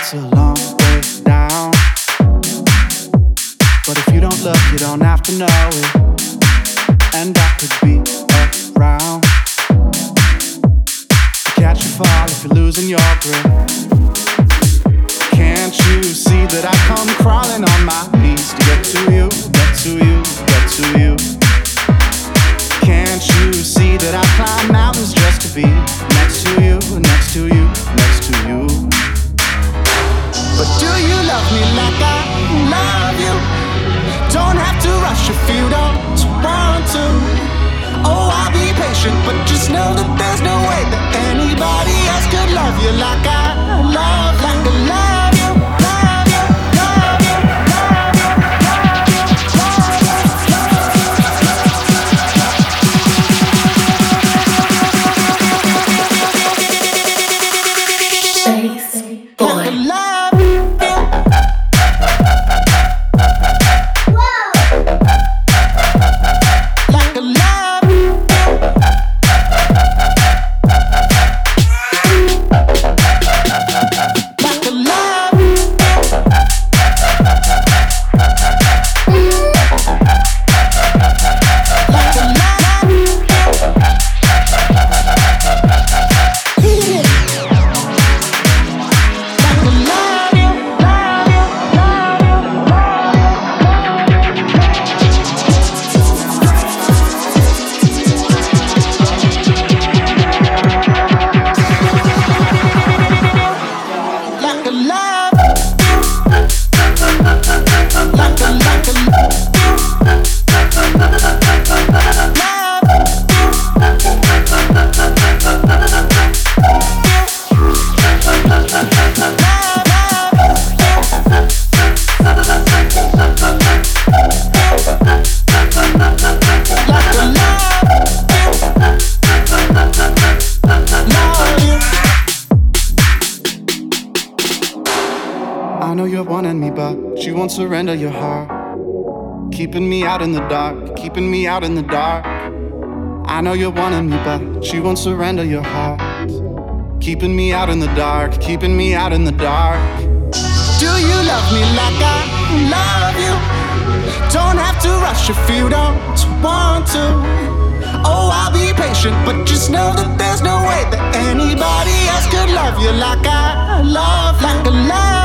it's a long way down. But if you don't look, you don't have to know it. And I could be around to catch you fall if you're losing your grip. Can't you see that I come crawling on my knees to get to you, get to you, get to you? Can't you see that I climb mountains just to be next to you, next to you, next to you? But do you love me like I love you? Don't have to rush if you don't want to. Oh, I'll be patient, but just know that there's no way that anybody else could love you like I love, like I love you, love you, love you, love you, Space Boy. I know you're wanting me, but she won't surrender your heart. Keeping me out in the dark, keeping me out in the dark. I know you're wanting me, but she won't surrender your heart. Keeping me out in the dark, keeping me out in the dark. Do you love me like I love you? Don't have to rush if you don't want to. Oh, I'll be patient, but just know that there's no way that anybody else could love you like I love, like I love.